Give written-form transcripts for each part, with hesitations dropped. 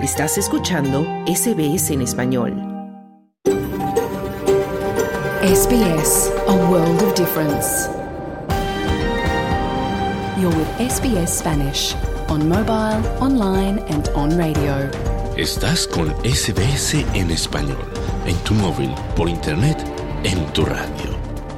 Estás escuchando SBS en español. SBS, a world of difference. You're with SBS Spanish, on mobile, online and on radio. Estás con SBS en español, en tu móvil, por internet, en tu radio.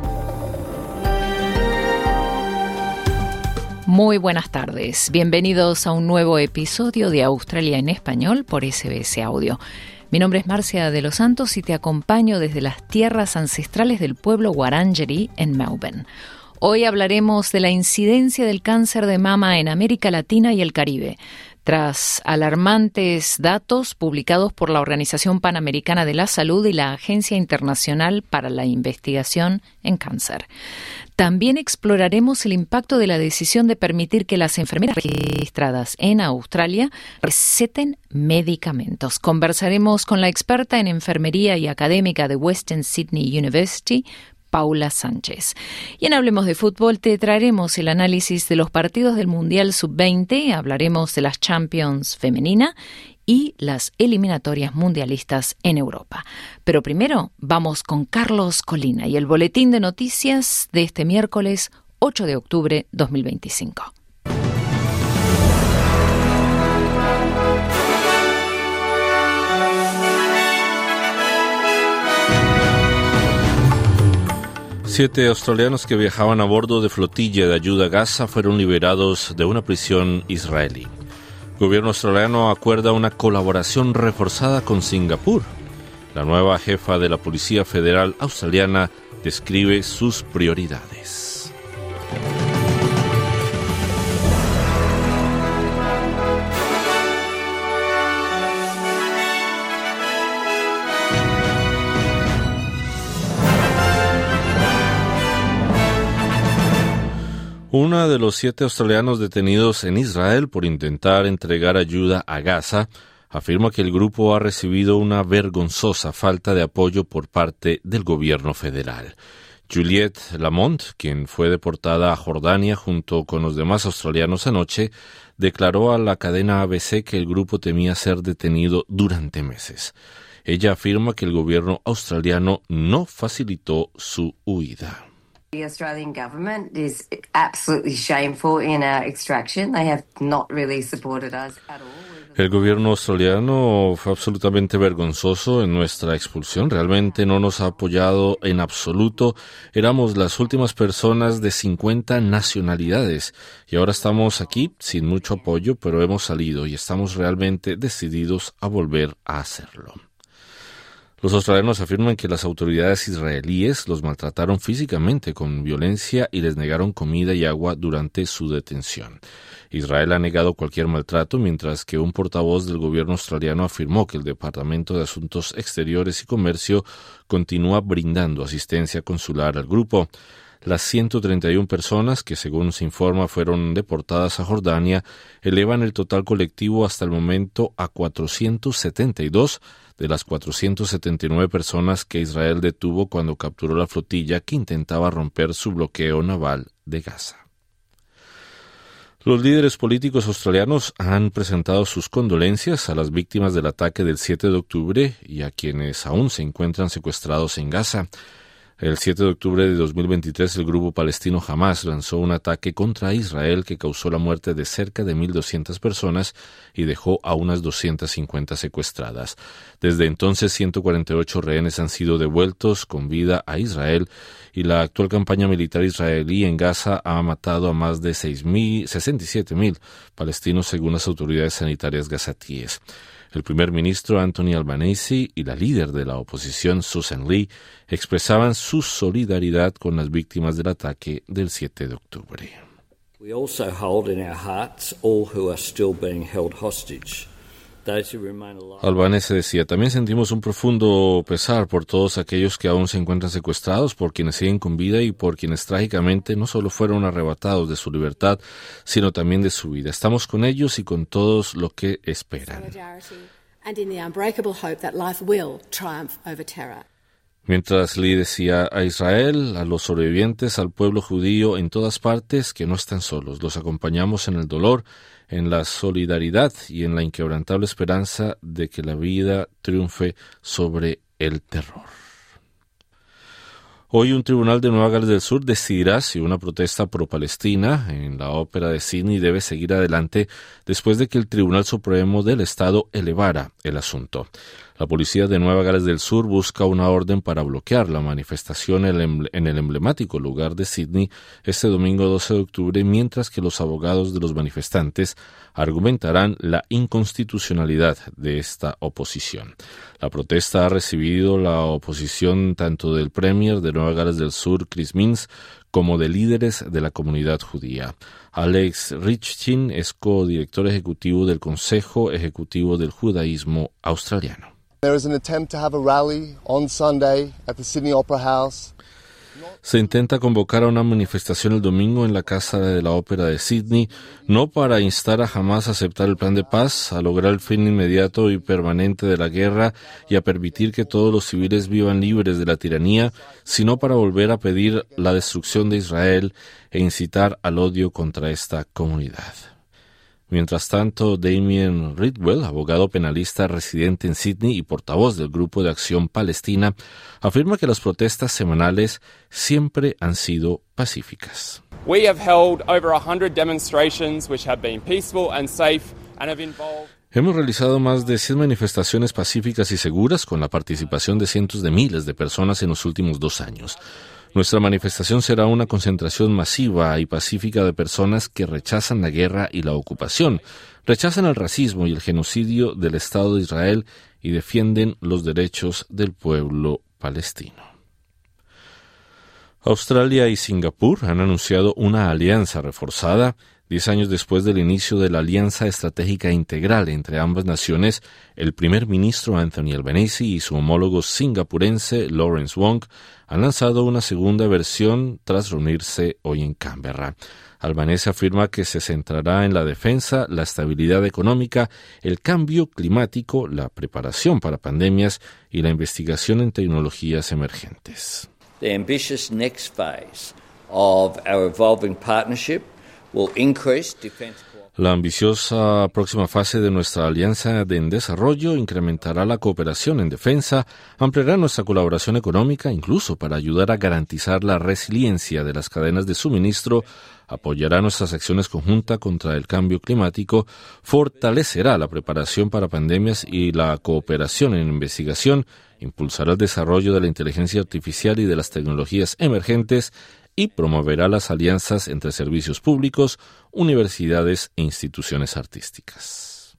Muy buenas tardes. Bienvenidos a un nuevo episodio de Australia en español por SBS Audio. Mi nombre es Marcia de los Santos y te acompaño desde las tierras ancestrales del pueblo Wurundjeri en Melbourne. Hoy hablaremos de la incidencia del cáncer de mama en América Latina y el Caribe, tras alarmantes datos publicados por la Organización Panamericana de la Salud y la Agencia Internacional para la Investigación en Cáncer. También exploraremos el impacto de la decisión de permitir que las enfermeras registradas en Australia receten medicamentos. Conversaremos con la experta en enfermería y académica de Western Sydney University, Paula Sánchez. Y en Hablemos de Fútbol te traeremos el análisis de los partidos del Mundial Sub-20, hablaremos de las Champions femenina y las eliminatorias mundialistas en Europa. Pero primero vamos con Carlos Colina y el boletín de noticias de este miércoles 8 de octubre 2025. Siete australianos que viajaban a bordo de flotilla de ayuda a Gaza fueron liberados de una prisión israelí. El gobierno australiano acuerda una colaboración reforzada con Singapur. La nueva jefa de la Policía Federal Australiana describe sus prioridades. Uno de los 7 australianos detenidos en Israel por intentar entregar ayuda a Gaza afirma que el grupo ha recibido una vergonzosa falta de apoyo por parte del gobierno federal. Juliette Lamont, quien fue deportada a Jordania junto con los demás australianos anoche, declaró a la cadena ABC que el grupo temía ser detenido durante meses. Ella afirma que el gobierno australiano no facilitó su huida. The Australian government is absolutely shameful in our extraction. They have not really supported us at all. El gobierno australiano fue absolutamente vergonzoso en nuestra expulsión. Realmente no nos ha apoyado en absoluto. Éramos las últimas personas de 50 nacionalidades y ahora estamos aquí sin mucho apoyo, pero hemos salido y estamos realmente decididos a volver a hacerlo. Los australianos afirman que las autoridades israelíes los maltrataron físicamente con violencia y les negaron comida y agua durante su detención. Israel ha negado cualquier maltrato, mientras que un portavoz del gobierno australiano afirmó que el Departamento de Asuntos Exteriores y Comercio continúa brindando asistencia consular al grupo. Las 131 personas que, según se informa, fueron deportadas a Jordania elevan el total colectivo hasta el momento a 472 de las 479 personas que Israel detuvo cuando capturó la flotilla que intentaba romper su bloqueo naval de Gaza. Los líderes políticos australianos han presentado sus condolencias a las víctimas del ataque del 7 de octubre y a quienes aún se encuentran secuestrados en Gaza. El 7 de octubre de 2023, el grupo palestino Hamas lanzó un ataque contra Israel que causó la muerte de cerca de 1,200 personas y dejó a unas 250 secuestradas. Desde entonces, 148 rehenes han sido devueltos con vida a Israel y la actual campaña militar israelí en Gaza ha matado a más de 67,000 palestinos según las autoridades sanitarias gazatíes. El primer ministro Anthony Albanese y la líder de la oposición Susan Lee expresaban su solidaridad con las víctimas del ataque del 7 de octubre. We also hold in our hearts all who are still being held hostage. Albanese decía, también sentimos un profundo pesar por todos aquellos que aún se encuentran secuestrados, por quienes siguen con vida y por quienes trágicamente no solo fueron arrebatados de su libertad, sino también de su vida. Estamos con ellos y con todos los que esperan. Mientras Lee decía a Israel, a los sobrevivientes, al pueblo judío en todas partes, que no están solos. Los acompañamos en el dolor, en la solidaridad y en la inquebrantable esperanza de que la vida triunfe sobre el terror. Hoy un tribunal de Nueva Gales del Sur decidirá si una protesta pro-palestina en la ópera de Sydney debe seguir adelante después de que el Tribunal Supremo del Estado elevara el asunto. La policía de Nueva Gales del Sur busca una orden para bloquear la manifestación en el emblemático lugar de Sydney este domingo 12 de octubre, mientras que los abogados de los manifestantes argumentarán la inconstitucionalidad de esta oposición. La protesta ha recibido la oposición tanto del Premier de Nueva Gales del Sur, Chris Minns, como de líderes de la comunidad judía. Alex Richtin es codirector ejecutivo del Consejo Ejecutivo del Judaísmo Australiano. There is an attempt to have a rally on Sunday at the Sydney Opera House. Se intenta convocar a una manifestación el domingo en la Casa de la Ópera de Sydney, no para instar a Hamás a aceptar el plan de paz, a lograr el fin inmediato y permanente de la guerra y a permitir que todos los civiles vivan libres de la tiranía, sino para volver a pedir la destrucción de Israel e incitar al odio contra esta comunidad. Mientras tanto, Damien Ridwell, abogado penalista residente en Sydney y portavoz del Grupo de Acción Palestina, afirma que las protestas semanales siempre han sido pacíficas. We have held over 100 demonstrations which have been peaceful and safe and have involved. Hemos realizado más de 100 manifestaciones pacíficas y seguras con la participación de cientos de miles de personas en los últimos 2 años. Nuestra manifestación será una concentración masiva y pacífica de personas que rechazan la guerra y la ocupación, rechazan el racismo y el genocidio del Estado de Israel y defienden los derechos del pueblo palestino. Australia y Singapur han anunciado una alianza reforzada 10 años después del inicio de la Alianza Estratégica Integral entre ambas naciones. El primer ministro Anthony Albanese y su homólogo singapurense Lawrence Wong han lanzado una segunda versión tras reunirse hoy en Canberra. Albanese afirma que se centrará en la defensa, la estabilidad económica, el cambio climático, la preparación para pandemias y la investigación en tecnologías emergentes. The ambitious next phase of our evolving partnership will increase defense. La ambiciosa próxima fase de nuestra alianza en desarrollo incrementará la cooperación en defensa, ampliará nuestra colaboración económica, incluso para ayudar a garantizar la resiliencia de las cadenas de suministro, apoyará nuestras acciones conjuntas contra el cambio climático, fortalecerá la preparación para pandemias y la cooperación en investigación, impulsará el desarrollo de la inteligencia artificial y de las tecnologías emergentes, y promoverá las alianzas entre servicios públicos, universidades e instituciones artísticas.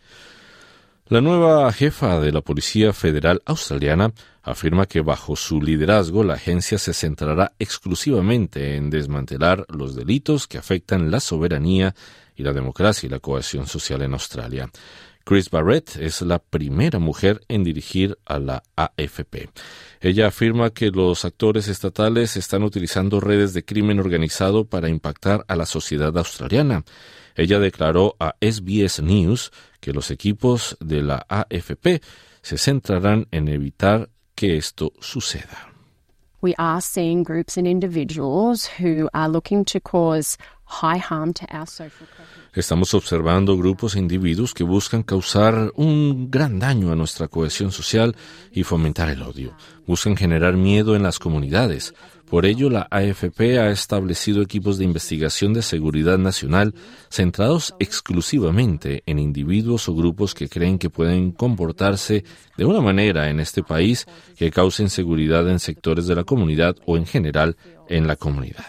La nueva jefa de la Policía Federal Australiana afirma que bajo su liderazgo la agencia se centrará exclusivamente en desmantelar los delitos que afectan la soberanía y la democracia y la cohesión social en Australia. Chris Barrett es la primera mujer en dirigir a la AFP. Ella afirma que los actores estatales están utilizando redes de crimen organizado para impactar a la sociedad australiana. Ella declaró a SBS News que los equipos de la AFP se centrarán en evitar que esto suceda. We are seeing groups and individuals who are looking to cause high harm to our social cohesion. Estamos observando grupos e individuos que buscan causar un gran daño a nuestra cohesión social y fomentar el odio. Buscan generar miedo en las comunidades. Por ello, la AFP ha establecido equipos de investigación de seguridad nacional centrados exclusivamente en individuos o grupos que creen que pueden comportarse de una manera en este país que cause inseguridad en sectores de la comunidad o en general en la comunidad.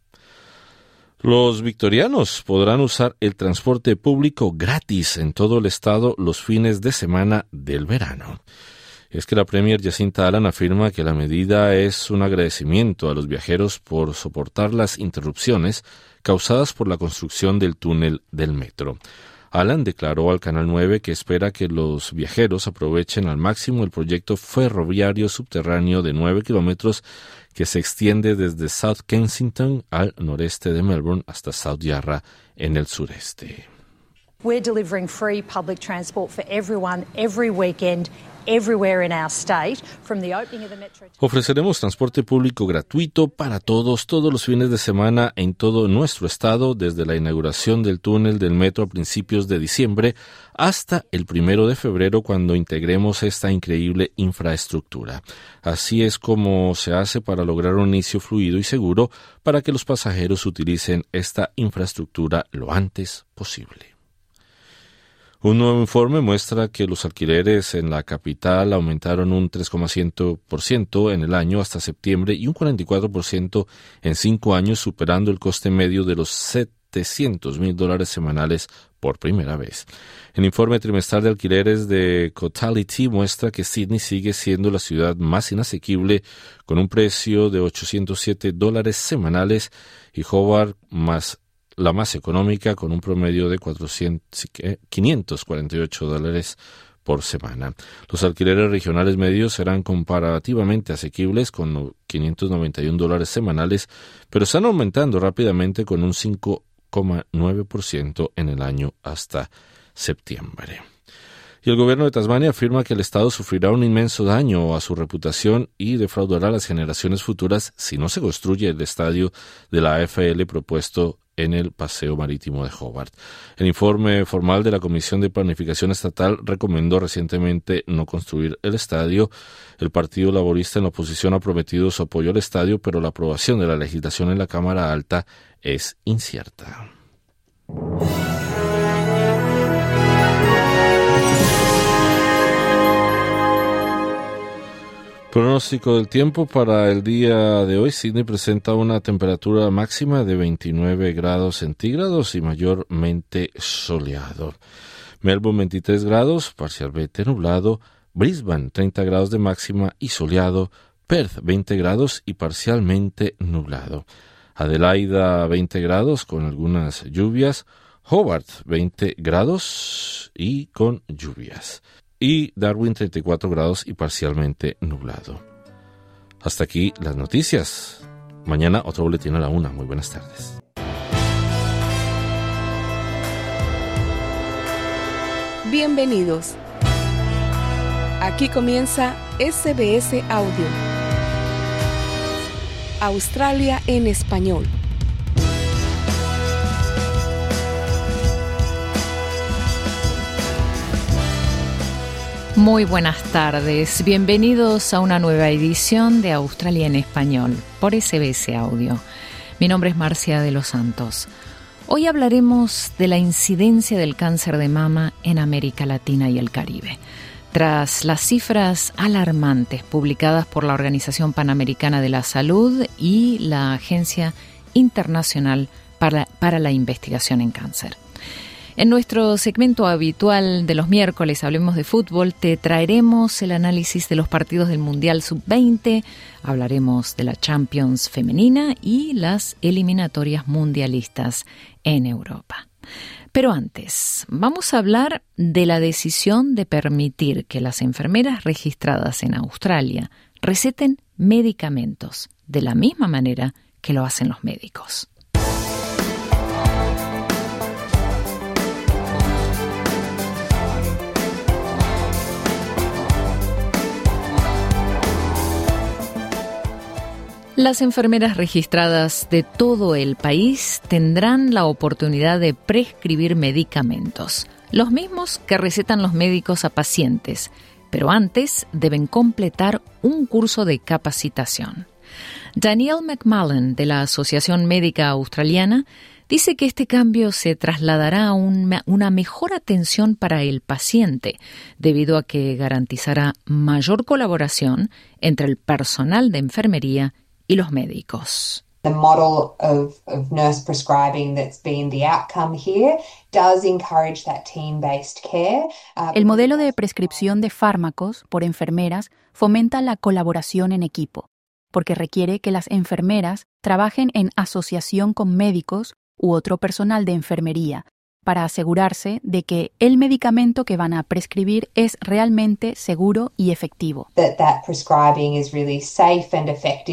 Los victorianos podrán usar el transporte público gratis en todo el estado los fines de semana del verano. Es que la Premier Jacinta Allan afirma que la medida es un agradecimiento a los viajeros por soportar las interrupciones causadas por la construcción del túnel del metro. Allan declaró al Canal 9 que espera que los viajeros aprovechen al máximo el proyecto ferroviario subterráneo de 9 kilómetros que se extiende desde South Kensington al noreste de Melbourne hasta South Yarra en el sureste. We're delivering free public transport for everyone every weekend, Ofreceremos transporte público gratuito para todos los fines de semana en todo nuestro estado, desde la inauguración del túnel del metro a principios de diciembre hasta el 1 de febrero, cuando integremos esta increíble infraestructura. Así es como se hace para lograr un inicio fluido y seguro para que los pasajeros utilicen esta infraestructura lo antes posible. Un nuevo informe muestra que los alquileres en la capital aumentaron un 3,7% en el año hasta septiembre y un 44% en 5 años, superando el coste medio de los $700,000 semanales por primera vez. El informe trimestral de alquileres de Cotality muestra que Sydney sigue siendo la ciudad más inasequible, con un precio de $807 semanales, y Hobart la más económica, con un promedio de $548 por semana. Los alquileres regionales medios serán comparativamente asequibles, con $591 semanales, pero están aumentando rápidamente, con un 5,9% en el año hasta septiembre. Y el gobierno de Tasmania afirma que el Estado sufrirá un inmenso daño a su reputación y defraudará a las generaciones futuras si no se construye el estadio de la AFL propuesto en el Paseo Marítimo de Hobart. El informe formal de la Comisión de Planificación Estatal recomendó recientemente no construir el estadio. El Partido Laborista en la oposición ha prometido su apoyo al estadio, pero la aprobación de la legislación en la Cámara Alta es incierta. Pronóstico del tiempo para el día de hoy. Sydney presenta una temperatura máxima de 29 grados centígrados y mayormente soleado. Melbourne 23 grados, parcialmente nublado. Brisbane 30 grados de máxima y soleado. Perth 20 grados y parcialmente nublado. Adelaida 20 grados con algunas lluvias. Hobart 20 grados y con lluvias. Y Darwin 34 grados y parcialmente nublado. Hasta aquí las noticias. Mañana otro boletín a la 1. Muy buenas tardes. Bienvenidos. Aquí comienza SBS Audio. Australia en español. Muy buenas tardes, bienvenidos a una nueva edición de Australia en Español por SBS Audio. Mi nombre es Marcia de los Santos. Hoy hablaremos de la incidencia del cáncer de mama en América Latina y el Caribe. Tras las cifras alarmantes publicadas por la Organización Panamericana de la Salud y la Agencia Internacional para la Investigación en Cáncer. En nuestro segmento habitual de los miércoles, Hablemos de Fútbol, te traeremos el análisis de los partidos del Mundial Sub-20, hablaremos de la Champions femenina y las eliminatorias mundialistas en Europa. Pero antes, vamos a hablar de la decisión de permitir que las enfermeras registradas en Australia receten medicamentos de la misma manera que lo hacen los médicos. Las enfermeras registradas de todo el país tendrán la oportunidad de prescribir medicamentos, los mismos que recetan los médicos a pacientes, pero antes deben completar un curso de capacitación. Danielle McMullen, de la Asociación Médica Australiana, dice que este cambio se trasladará a una mejor atención para el paciente, debido a que garantizará mayor colaboración entre el personal de enfermería y los médicos. The model of nurse prescribing that's been the outcome here does encourage that team-based care. El modelo de prescripción de fármacos por enfermeras fomenta la colaboración en equipo, porque requiere que las enfermeras trabajen en asociación con médicos u otro personal de enfermería para asegurarse de que el medicamento que van a prescribir es realmente seguro y efectivo. That prescribing is really safe and effective.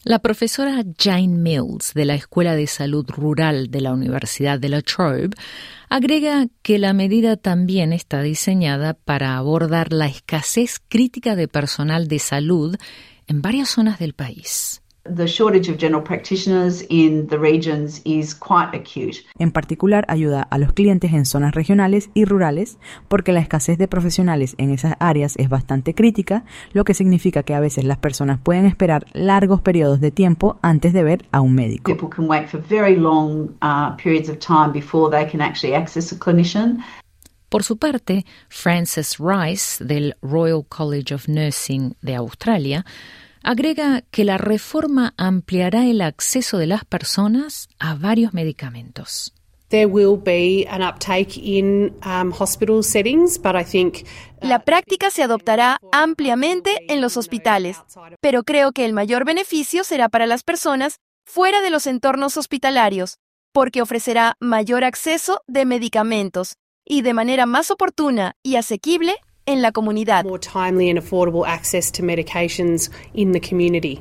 La profesora Jane Mills, de la Escuela de Salud Rural de la Universidad de La Trobe, agrega que la medida también está diseñada para abordar la escasez crítica de personal de salud en varias zonas del país. The shortage of general practitioners in the regions is quite acute. En particular, ayuda a los clientes en zonas regionales y rurales porque la escasez de profesionales en esas áreas es bastante crítica, lo que significa que a veces las personas pueden esperar largos periodos de tiempo antes de ver a un médico. People can wait for very long periods of time before they can actually access a clinician. Por su parte, Frances Rice, del Royal College of Nursing de Australia, agrega que la reforma ampliará el acceso de las personas a varios medicamentos. There will be an uptake in hospital settings, but I think la práctica se adoptará ampliamente en los hospitales, pero creo que el mayor beneficio será para las personas fuera de los entornos hospitalarios, porque ofrecerá mayor acceso de medicamentos y de manera más oportuna y asequible en la comunidad. More timely and affordable access to medications in the community.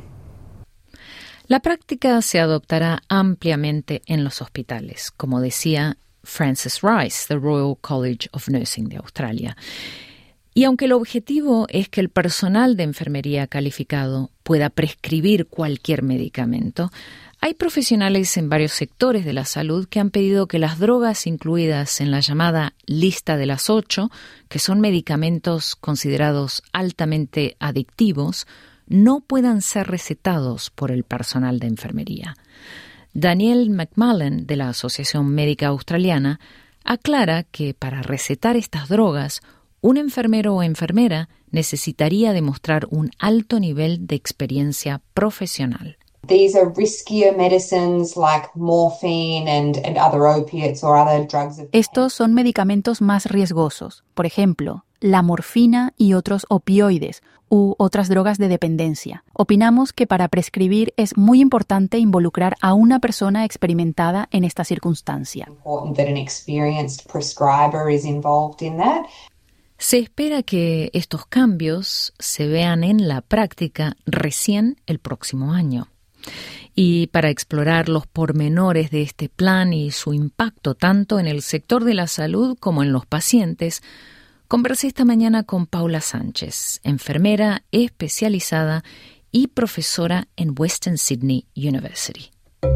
La práctica se adoptará ampliamente en los hospitales, como decía Frances Rice, del Royal College of Nursing de Australia. Y aunque el objetivo es que el personal de enfermería calificado pueda prescribir cualquier medicamento, hay profesionales en varios sectores de la salud que han pedido que las drogas incluidas en la llamada lista de las 8, que son medicamentos considerados altamente adictivos, no puedan ser recetados por el personal de enfermería. Daniel McMullen, de la Asociación Médica Australiana, aclara que para recetar estas drogas, un enfermero o enfermera necesitaría demostrar un alto nivel de experiencia profesional. These are riskier medicines like morphine and other opiates or other drugs. Estos son medicamentos más riesgosos, por ejemplo, la morfina y otros opioides u otras drogas de dependencia. Opinamos que para prescribir es muy importante involucrar a una persona experimentada en esta circunstancia. Important that an experienced prescriber is involved in that. Se espera que estos cambios se vean en la práctica recién el próximo año. Y para explorar los pormenores de este plan y su impacto tanto en el sector de la salud como en los pacientes, conversé esta mañana con Paula Sánchez, enfermera especializada y profesora en Western Sydney University.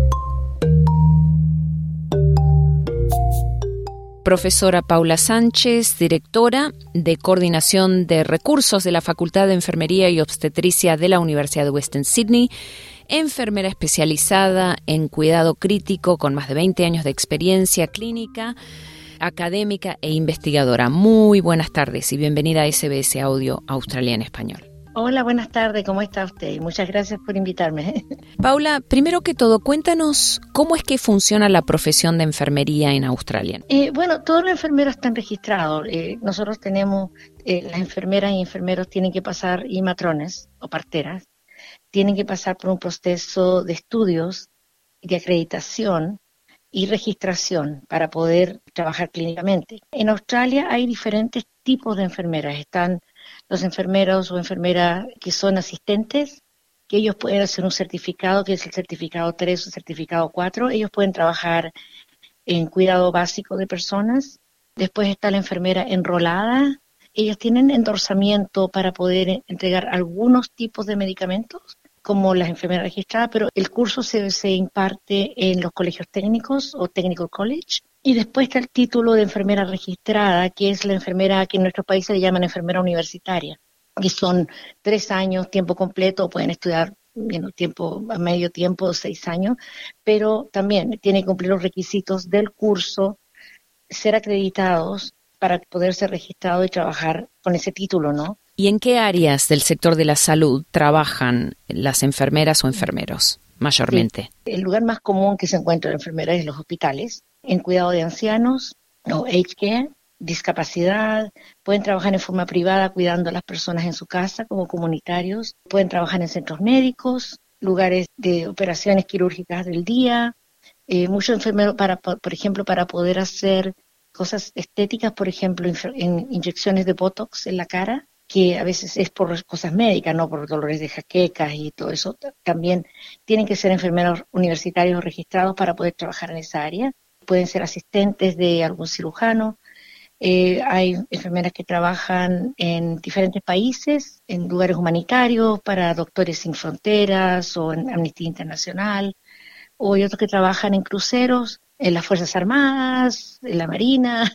Profesora Paula Sánchez, directora de Coordinación de Recursos de la Facultad de Enfermería y Obstetricia de la Universidad de Western Sydney, enfermera especializada en cuidado crítico con más de 20 años de experiencia clínica, académica e investigadora. Muy buenas tardes y bienvenida a SBS Audio Australia en Español. Hola, buenas tardes, ¿cómo está usted? Muchas gracias por invitarme. Paula, primero que todo, cuéntanos cómo es que funciona la profesión de enfermería en Australia. Bueno, todos los enfermeros están registrados. Nosotros tenemos, las enfermeras y enfermeros tienen que pasar, y matrones o parteras, tienen que pasar por un proceso de estudios, de acreditación y registración para poder trabajar clínicamente. En Australia hay diferentes tipos de enfermeras. Están los enfermeros o enfermeras que son asistentes, que ellos pueden hacer un certificado, que es el certificado 3 o certificado 4. Ellos pueden trabajar en cuidado básico de personas. Después está la enfermera enrolada. Ellos tienen endorsamiento para poder entregar algunos tipos de medicamentos, como las enfermeras registradas, pero el curso se imparte en los colegios técnicos o Technical College. Y después está el título de enfermera registrada, que es la enfermera que en nuestros países le llaman enfermera universitaria, que son 3 años, tiempo completo, pueden estudiar tiempo a medio tiempo, 6 años, pero también tienen que cumplir los requisitos del curso, ser acreditados para poder ser registrados y trabajar con ese título, ¿no? ¿Y en qué áreas del sector de la salud trabajan las enfermeras o enfermeros mayormente? Sí. El lugar más común que se encuentra la enfermera es en los hospitales, en cuidado de ancianos o aged care, discapacidad, pueden trabajar en forma privada cuidando a las personas en su casa como comunitarios, pueden trabajar en centros médicos, lugares de operaciones quirúrgicas del día, muchos enfermeros, por ejemplo, para poder hacer cosas estéticas, por ejemplo, en inyecciones de Botox en la cara, que a veces es por cosas médicas, no por dolores de jaquecas y todo eso. También tienen que ser enfermeros universitarios registrados para poder trabajar en esa área. Pueden ser asistentes de algún cirujano. Hay enfermeras que trabajan en diferentes países, en lugares humanitarios, para Doctores Sin Fronteras o en Amnistía Internacional, o hay otros que trabajan en cruceros, en las Fuerzas Armadas, en la Marina,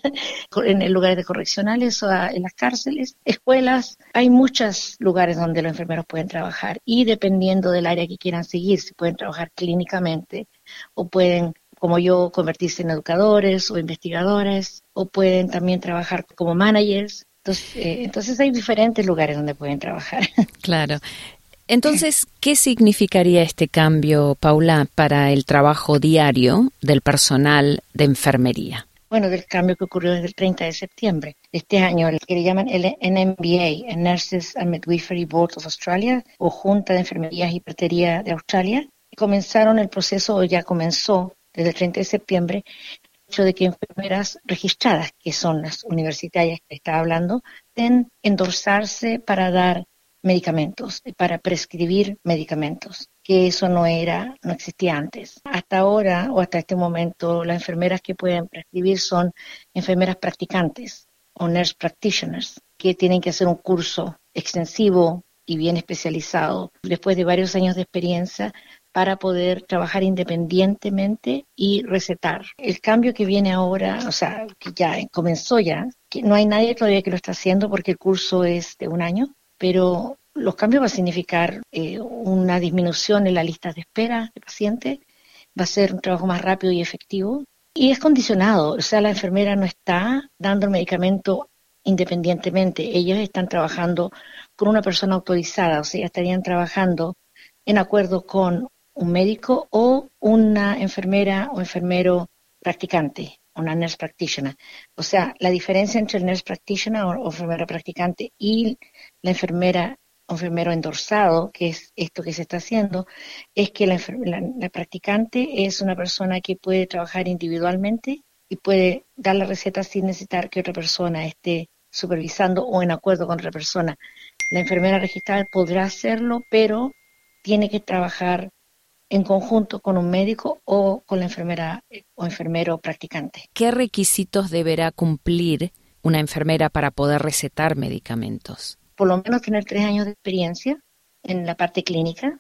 en lugares de correccionales o en las cárceles, escuelas. Hay muchos lugares donde los enfermeros pueden trabajar y dependiendo del área que quieran seguir, si pueden trabajar clínicamente o pueden, como yo, convertirse en educadores o investigadores, o pueden también trabajar como managers. Entonces hay diferentes lugares donde pueden trabajar. Claro. Entonces, ¿qué significaría este cambio, Paula, para el trabajo diario del personal de enfermería? Bueno, del cambio que ocurrió desde el 30 de septiembre de este año, el que le llaman el NMBA, el Nurses and Midwifery Board of Australia, o Junta de Enfermería y Partería de Australia, comenzaron el proceso, o ya comenzó desde el 30 de septiembre, el hecho de que enfermeras registradas, que son las universitarias que estaba hablando, deben endorsarse para dar medicamentos, para prescribir medicamentos, que eso no existía antes. Hasta ahora, o hasta este momento, las enfermeras que pueden prescribir son enfermeras practicantes o nurse practitioners, que tienen que hacer un curso extensivo y bien especializado, después de varios años de experiencia, para poder trabajar independientemente y recetar. El cambio que viene ahora, o sea, que ya comenzó ya, que no hay nadie todavía que lo está haciendo porque el curso es de 1 año, pero los cambios va a significar una disminución en la lista de espera de pacientes, va a ser un trabajo más rápido y efectivo, y es condicionado, o sea, la enfermera no está dando el medicamento independientemente, ellos están trabajando con una persona autorizada, o sea, estarían trabajando en acuerdo con un médico o una enfermera o enfermero practicante, una nurse practitioner. O sea, la diferencia entre el nurse practitioner o enfermera practicante y la enfermera o enfermero endorsado, que es esto que se está haciendo, es que la practicante es una persona que puede trabajar individualmente y puede dar la receta sin necesitar que otra persona esté supervisando o en acuerdo con otra persona. La enfermera registrada podrá hacerlo, pero tiene que trabajar en conjunto con un médico o con la enfermera o enfermero practicante. ¿Qué requisitos deberá cumplir una enfermera para poder recetar medicamentos? Por lo menos tener 3 años de experiencia en la parte clínica,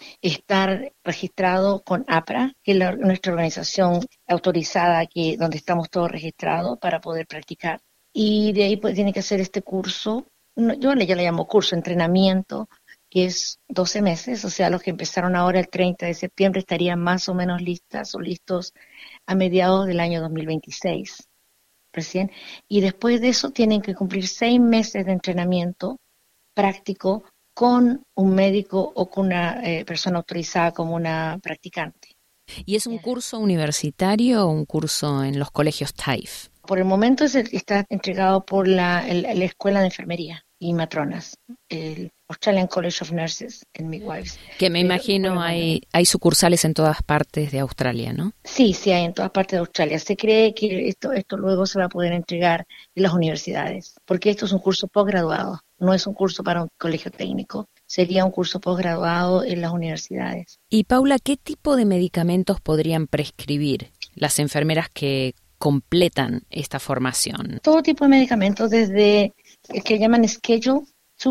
estar registrado con APRA, que es nuestra organización autorizada donde estamos todos registrados para poder practicar. Y de ahí pues tiene que hacer este curso, yo le llamo curso, entrenamiento, que es 12 meses, o sea, los que empezaron ahora el 30 de septiembre estarían más o menos listas o listos a mediados del año 2026, recién. Y después de eso tienen que cumplir 6 meses de entrenamiento práctico con un médico o con una persona autorizada como una practicante. ¿Y es un curso universitario o un curso en los colegios TAFE? Por el momento está entregado por la Escuela de Enfermería y Matronas, el Australian College of Nurses and Midwives. Que me imagino hay sucursales en todas partes de Australia, ¿no? Sí, hay en todas partes de Australia. Se cree que esto luego se va a poder entregar en las universidades, porque esto es un curso posgraduado, no es un curso para un colegio técnico, sería un curso posgraduado en las universidades. Y Paula, ¿qué tipo de medicamentos podrían prescribir las enfermeras que completan esta formación? Todo tipo de medicamentos, desde el que llaman Schedule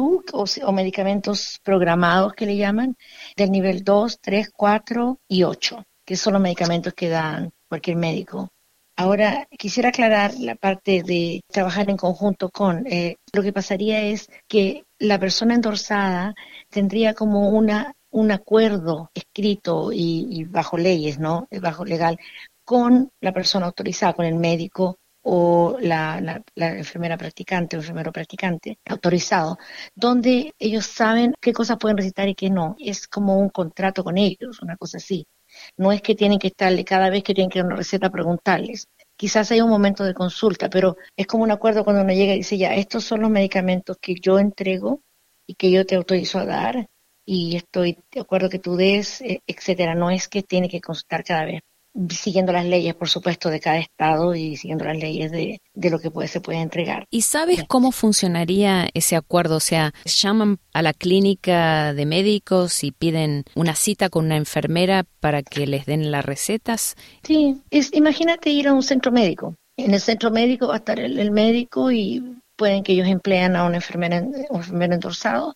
2 o medicamentos programados que le llaman, del nivel 2, 3, 4 y 8, que son los medicamentos que dan cualquier médico. Ahora, quisiera aclarar la parte de trabajar en conjunto con. Lo que pasaría es que la persona endorsada tendría como un acuerdo escrito y bajo leyes, ¿no? Bajo legal, con la persona autorizada, con el médico o la enfermera practicante o enfermero practicante autorizado, donde ellos saben qué cosas pueden recitar y qué no. Es como un contrato con ellos, una cosa así. No es que tienen que estarle cada vez que tienen que dar una receta preguntarles. Quizás hay un momento de consulta, pero es como un acuerdo cuando uno llega y dice, ya, estos son los medicamentos que yo entrego y que yo te autorizo a dar y estoy de acuerdo que tú des, etcétera. No es que tiene que consultar cada vez. siguiendo las leyes, por supuesto, de cada estado y siguiendo las leyes de lo que se puede entregar. ¿Y sabes cómo funcionaría ese acuerdo? O sea, llaman a la clínica de médicos y piden una cita con una enfermera para que les den las recetas. Sí, imagínate ir a un centro médico. En el centro médico va a estar el médico y pueden que ellos emplean a un enfermero endorsado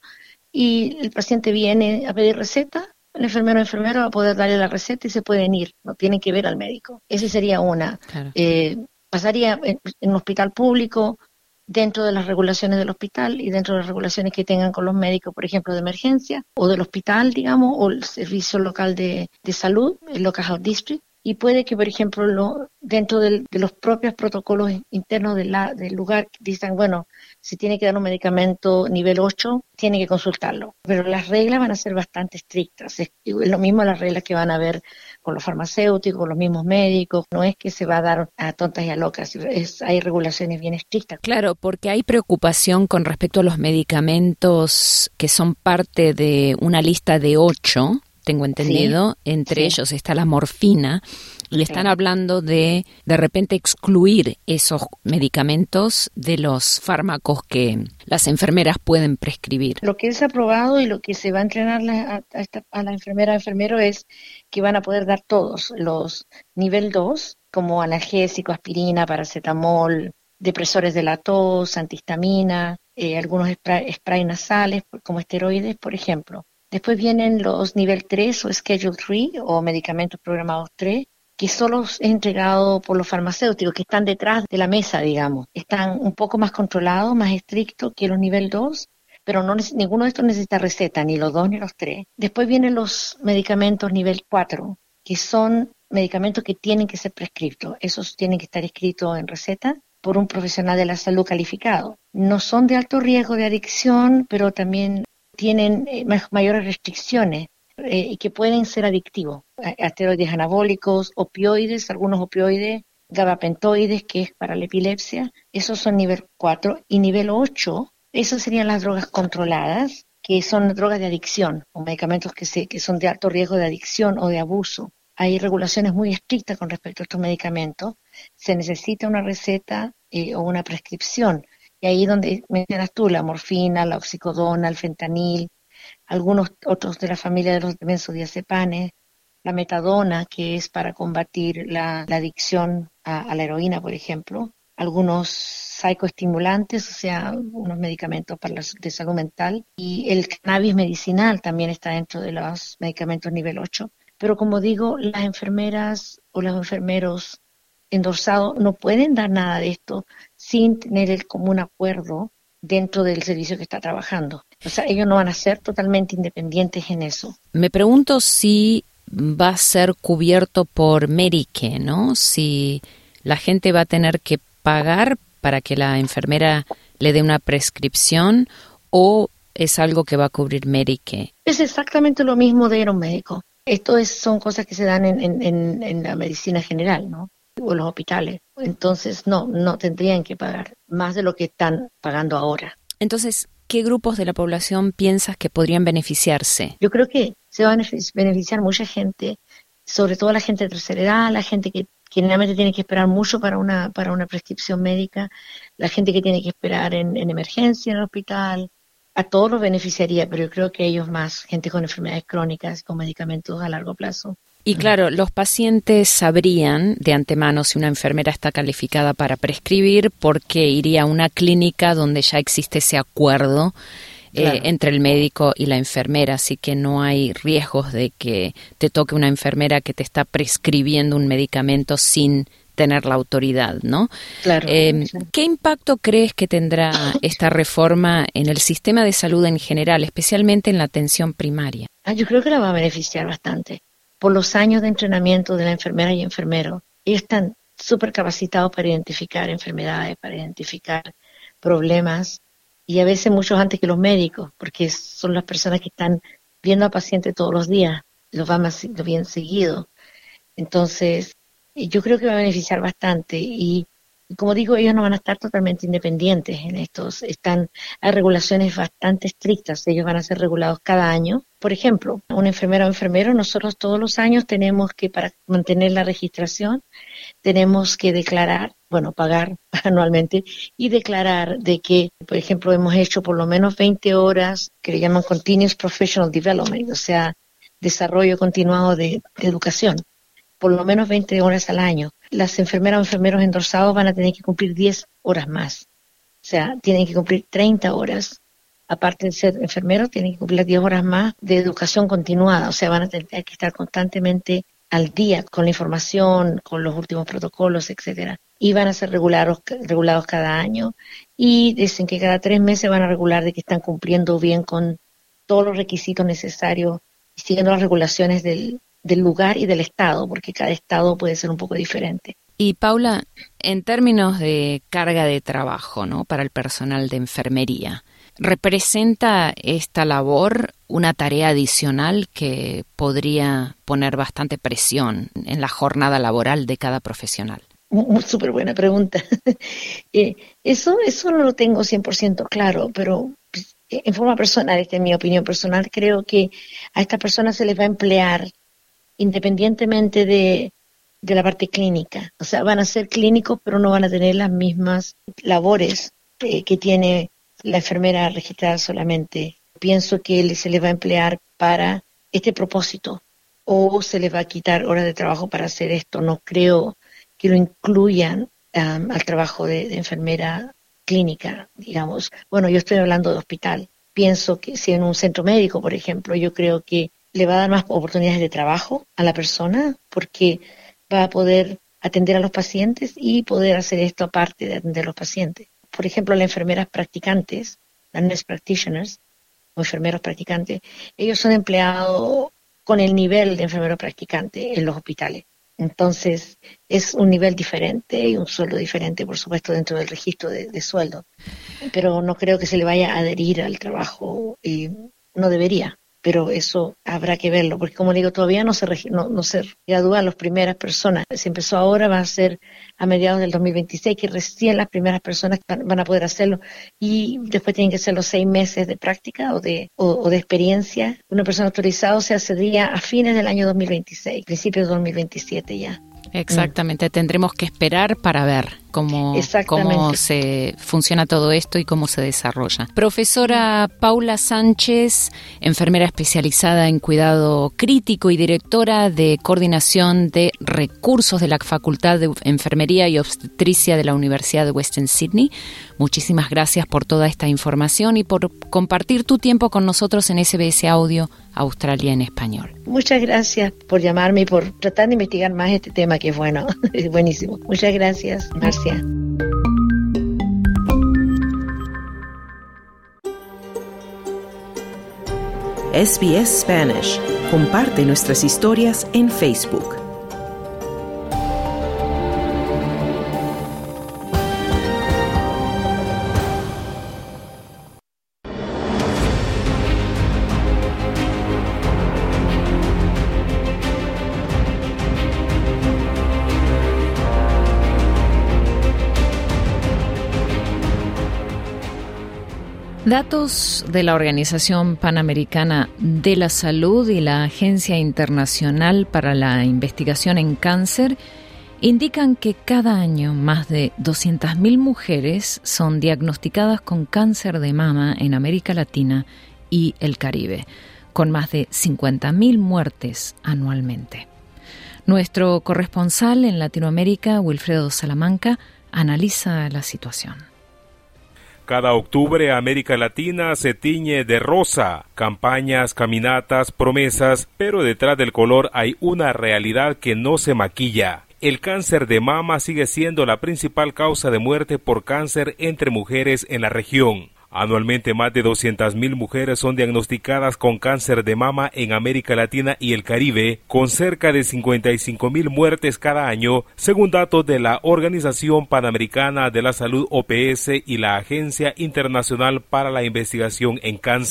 y el paciente viene a pedir receta. El enfermero o enfermera va a poder darle la receta y se pueden ir, no tienen que ver al médico. Esa sería una. Claro. Pasaría en un hospital público, dentro de las regulaciones del hospital y dentro de las regulaciones que tengan con los médicos, por ejemplo, de emergencia, o del hospital, digamos, o el servicio local de salud, el Local Health District. Y puede que, por ejemplo, dentro de los propios protocolos internos del lugar, dicen, bueno, si tiene que dar un medicamento nivel 8, tiene que consultarlo. Pero las reglas van a ser bastante estrictas. Es lo mismo las reglas que van a haber con los farmacéuticos, con los mismos médicos. No es que se va a dar a tontas y a locas. Hay regulaciones bien estrictas. Claro, porque hay preocupación con respecto a los medicamentos que son parte de una lista de 8, tengo entendido, sí, entre ellos está la morfina, y están hablando de repente excluir esos medicamentos de los fármacos que las enfermeras pueden prescribir. Lo que es aprobado y lo que se va a entrenar a la enfermera o enfermero es que van a poder dar todos los nivel 2, como analgésico, aspirina, paracetamol, depresores de la tos, antihistamina, algunos spray nasales como esteroides, por ejemplo. Después vienen los nivel 3 o Schedule 3 o medicamentos programados 3, que solo es entregado por los farmacéuticos que están detrás de la mesa, digamos. Están un poco más controlados, más estrictos que los nivel 2, pero ninguno de estos necesita receta, ni los 2 ni los 3. Después vienen los medicamentos nivel 4, que son medicamentos que tienen que ser prescritos. Esos tienen que estar escritos en receta por un profesional de la salud calificado. No son de alto riesgo de adicción, pero también tienen mayores restricciones y que pueden ser adictivos. Esteroides anabólicos, opioides, algunos opioides, gabapentoides, que es para la epilepsia. Esos son nivel 4. Y nivel 8, esas serían las drogas controladas, que son drogas de adicción, o medicamentos que son de alto riesgo de adicción o de abuso. Hay regulaciones muy estrictas con respecto a estos medicamentos. Se necesita una receta o una prescripción. Y ahí donde mencionas tú, la morfina, la oxicodona, el fentanil, algunos otros de la familia de los benzodiazepanes, la metadona, que es para combatir la adicción a la heroína, por ejemplo, algunos psicoestimulantes, o sea, unos medicamentos de salud mental, y el cannabis medicinal también está dentro de los medicamentos nivel 8. Pero como digo, las enfermeras o los enfermeros endorsados no pueden dar nada de esto sin tener el común acuerdo dentro del servicio que está trabajando. O sea, ellos no van a ser totalmente independientes en eso. Me pregunto si va a ser cubierto por Medicare, ¿no? Si la gente va a tener que pagar para que la enfermera le dé una prescripción o es algo que va a cubrir Medicare. Es exactamente lo mismo de ir a un médico. Esto son cosas que se dan en la medicina general, ¿no? O los hospitales. Entonces, no tendrían que pagar más de lo que están pagando ahora. Entonces, ¿qué grupos de la población piensas que podrían beneficiarse? Yo creo que se va a beneficiar mucha gente, sobre todo la gente de tercera edad, la gente que generalmente tiene que esperar mucho para una prescripción médica, la gente que tiene que esperar en emergencia en el hospital. A todos los beneficiaría, pero yo creo que ellos más, gente con enfermedades crónicas, con medicamentos a largo plazo. Y claro, los pacientes sabrían de antemano si una enfermera está calificada para prescribir porque iría a una clínica donde ya existe ese acuerdo entre el médico y la enfermera, así que no hay riesgos de que te toque una enfermera que te está prescribiendo un medicamento sin tener la autoridad, ¿no? Claro. ¿Qué impacto crees que tendrá esta reforma en el sistema de salud en general, especialmente en la atención primaria? Yo creo que la va a beneficiar bastante. Por los años de entrenamiento de la enfermera y enfermero, ellos están súper capacitados para identificar enfermedades, para identificar problemas, y a veces muchos antes que los médicos, porque son las personas que están viendo al paciente todos los días, lo bien seguido. Entonces, yo creo que va a beneficiar bastante y Como digo, ellos no van a estar totalmente independientes en estos. Hay regulaciones bastante estrictas. Ellos van a ser regulados cada año. Por ejemplo, una enfermera o enfermero, nosotros todos los años tenemos que, para mantener la registración, tenemos que declarar, pagar anualmente y declarar de que, por ejemplo, hemos hecho por lo menos 20 horas que le llaman Continuous Professional Development, o sea, desarrollo continuado de educación, por lo menos 20 horas al año. Las enfermeras o enfermeros endorsados van a tener que cumplir 10 horas más. O sea, tienen que cumplir 30 horas. Aparte de ser enfermeros, tienen que cumplir 10 horas más de educación continuada. O sea, van a tener que estar constantemente al día con la información, con los últimos protocolos, etcétera. Y van a ser regulados cada año. Y dicen que cada 3 meses van a regular de que están cumpliendo bien con todos los requisitos necesarios y siguiendo las regulaciones del lugar y del estado, porque cada estado puede ser un poco diferente. Y Paula, en términos de carga de trabajo, ¿no?, para el personal de enfermería, ¿representa esta labor una tarea adicional que podría poner bastante presión en la jornada laboral de cada profesional? Súper buena pregunta. Eso no lo tengo 100% claro, pero en forma personal, esta es mi opinión personal, creo que a estas personas se les va a emplear independientemente de la parte clínica. O sea, van a ser clínicos, pero no van a tener las mismas labores que tiene la enfermera registrada solamente. Pienso que se les va a emplear para este propósito o se les va a quitar horas de trabajo para hacer esto. No creo que lo incluyan al trabajo de enfermera clínica, digamos. Bueno, yo estoy hablando de hospital. Pienso que si en un centro médico, por ejemplo, yo creo que le va a dar más oportunidades de trabajo a la persona porque va a poder atender a los pacientes y poder hacer esto aparte de atender a los pacientes. Por ejemplo, las enfermeras practicantes, las nurse practitioners o enfermeros practicantes, ellos son empleados con el nivel de enfermero practicante en los hospitales. Entonces, es un nivel diferente y un sueldo diferente, por supuesto, dentro del registro de sueldo. Pero no creo que se le vaya a adherir al trabajo y no debería. Pero eso habrá que verlo, porque como digo, todavía no se gradúan las primeras personas. Se empezó ahora, va a ser a mediados del 2026, que recién las primeras personas van a poder hacerlo, y después tienen que ser los 6 meses de práctica o de experiencia. Una persona autorizada se accedería a fines del año 2026, principios de 2027 ya. Exactamente, tendremos que esperar para ver cómo se funciona todo esto y cómo se desarrolla. Profesora Paula Sánchez, enfermera especializada en cuidado crítico y directora de coordinación de recursos de la Facultad de Enfermería y Obstetricia de la Universidad de Western Sydney. Muchísimas gracias por toda esta información y por compartir tu tiempo con nosotros en SBS Audio Australia en Español. Muchas gracias por llamarme y por tratar de investigar más este tema que es bueno, es buenísimo. Muchas gracias, Marcia. SBS Spanish. Comparte nuestras historias en Facebook. Datos de la Organización Panamericana de la Salud y la Agencia Internacional para la Investigación en Cáncer indican que cada año más de 200.000 mujeres son diagnosticadas con cáncer de mama en América Latina y el Caribe, con más de 50.000 muertes anualmente. Nuestro corresponsal en Latinoamérica, Wilfredo Salamanca, analiza la situación. Cada octubre América Latina se tiñe de rosa, campañas, caminatas, promesas, pero detrás del color hay una realidad que no se maquilla. El cáncer de mama sigue siendo la principal causa de muerte por cáncer entre mujeres en la región. Anualmente más de 200.000 mujeres son diagnosticadas con cáncer de mama en América Latina y el Caribe, con cerca de 55.000 muertes cada año, según datos de la Organización Panamericana de la Salud OPS y la Agencia Internacional para la Investigación en Cáncer.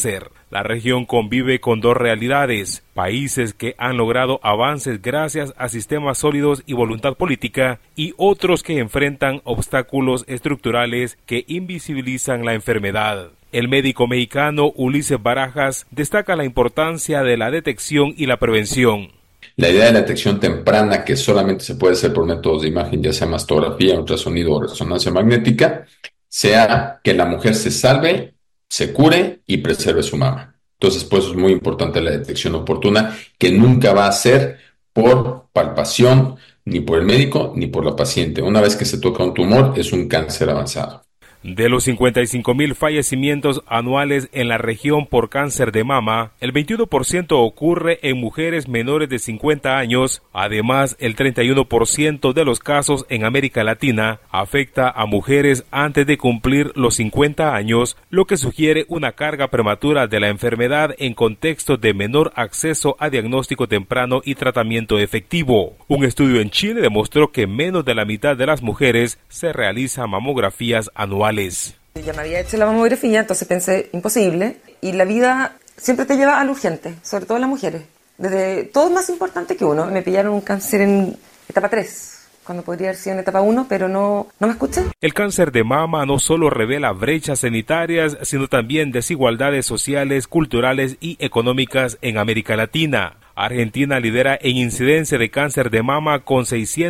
La región convive con dos realidades: países que han logrado avances gracias a sistemas sólidos y voluntad política, y otros que enfrentan obstáculos estructurales que invisibilizan la enfermedad. El médico mexicano Ulises Barajas destaca la importancia de la detección y la prevención. La idea de la detección temprana, que solamente se puede hacer por métodos de imagen, ya sea mastografía, ultrasonido o resonancia magnética, sea que la mujer se salve, se cure y preserve su mama. Entonces, pues es muy importante la detección oportuna, que nunca va a ser por palpación, ni por el médico, ni por la paciente. Una vez que se toca un tumor, es un cáncer avanzado. De los 55,000 fallecimientos anuales en la región por cáncer de mama, el 21% ocurre en mujeres menores de 50 años. Además, el 31% de los casos en América Latina afecta a mujeres antes de cumplir los 50 años, lo que sugiere una carga prematura de la enfermedad en contextos de menor acceso a diagnóstico temprano y tratamiento efectivo. Un estudio en Chile demostró que menos de la mitad de las mujeres se realizan mamografías anuales. Ya me había hecho la mamografía, entonces pensé, imposible. Y la vida siempre te lleva al urgente, sobre todo las mujeres. Desde todo es más importante que uno. Me pillaron un cáncer en etapa 3, cuando podría haber sido en etapa 1, pero no me escuché. El cáncer de mama no solo revela brechas sanitarias, sino también desigualdades sociales, culturales y económicas en América Latina. Argentina lidera en incidencia de cáncer de mama con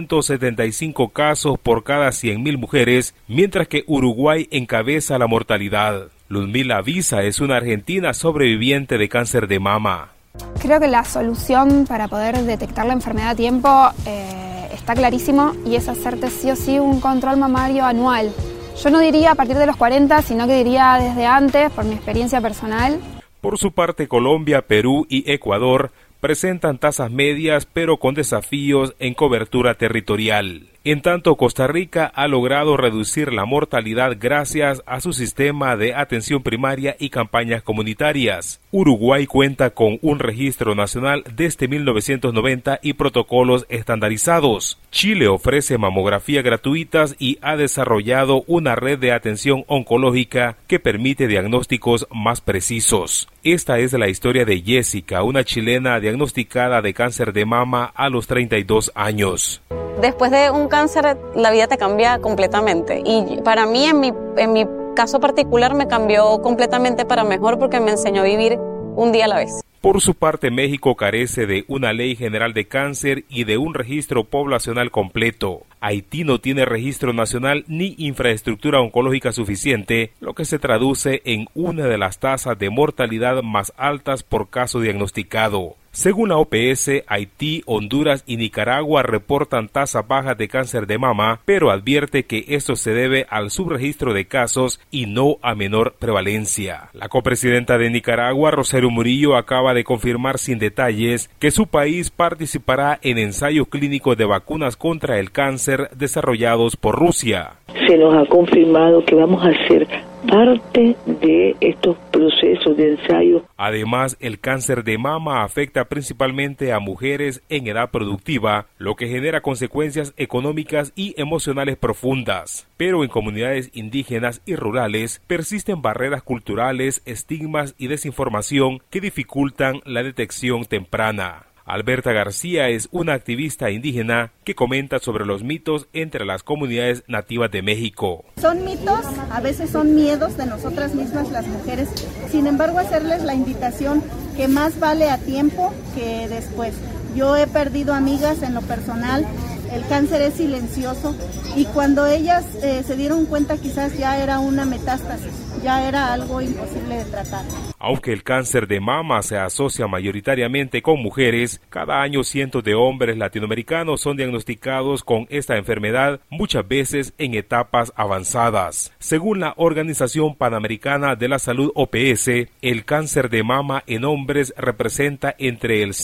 675 casos por cada 100.000 mujeres, mientras que Uruguay encabeza la mortalidad. Luzmila Visa es una argentina sobreviviente de cáncer de mama. Creo que la solución para poder detectar la enfermedad a tiempo está clarísimo, y es hacerte sí o sí un control mamario anual. Yo no diría a partir de los 40, sino que diría desde antes, por mi experiencia personal. Por su parte, Colombia, Perú y Ecuador presentan tasas medias, pero con desafíos en cobertura territorial. En tanto, Costa Rica ha logrado reducir la mortalidad gracias a su sistema de atención primaria y campañas comunitarias. Uruguay cuenta con un registro nacional desde 1990 y protocolos estandarizados. Chile ofrece mamografía gratuitas y ha desarrollado una red de atención oncológica que permite diagnósticos más precisos. Esta es la historia de Jessica, una chilena diagnosticada de cáncer de mama a los 32 años. Después de un cáncer, la vida te cambia completamente. Y para mí, en mi caso particular, me cambió completamente para mejor, porque me enseñó a vivir un día a la vez. Por su parte, México carece de una ley general de cáncer y de un registro poblacional completo. Haití no tiene registro nacional ni infraestructura oncológica suficiente, lo que se traduce en una de las tasas de mortalidad más altas por caso diagnosticado. Según la OPS, Haití, Honduras y Nicaragua reportan tasas bajas de cáncer de mama, pero advierte que esto se debe al subregistro de casos y no a menor prevalencia. La copresidenta de Nicaragua, Rosario Murillo, acaba de confirmar sin detalles que su país participará en ensayos clínicos de vacunas contra el cáncer desarrollados por Rusia. Se nos ha confirmado que vamos a ser parte de estos procesos de ensayo. Además, el cáncer de mama afecta principalmente a mujeres en edad productiva, lo que genera consecuencias económicas y emocionales profundas. Pero en comunidades indígenas y rurales persisten barreras culturales, estigmas y desinformación que dificultan la detección temprana. Alberta García es una activista indígena que comenta sobre los mitos entre las comunidades nativas de México. Son mitos, a veces son miedos de nosotras mismas las mujeres, sin embargo hacerles la invitación que más vale a tiempo que después. Yo he perdido amigas en lo personal, el cáncer es silencioso y cuando ellas se dieron cuenta quizás ya era una metástasis, ya era algo imposible de tratar. Aunque el cáncer de mama se asocia mayoritariamente con mujeres, cada año cientos de hombres latinoamericanos son diagnosticados con esta enfermedad, muchas veces en etapas avanzadas. Según la Organización Panamericana de la Salud OPS, el cáncer de mama en hombres representa entre el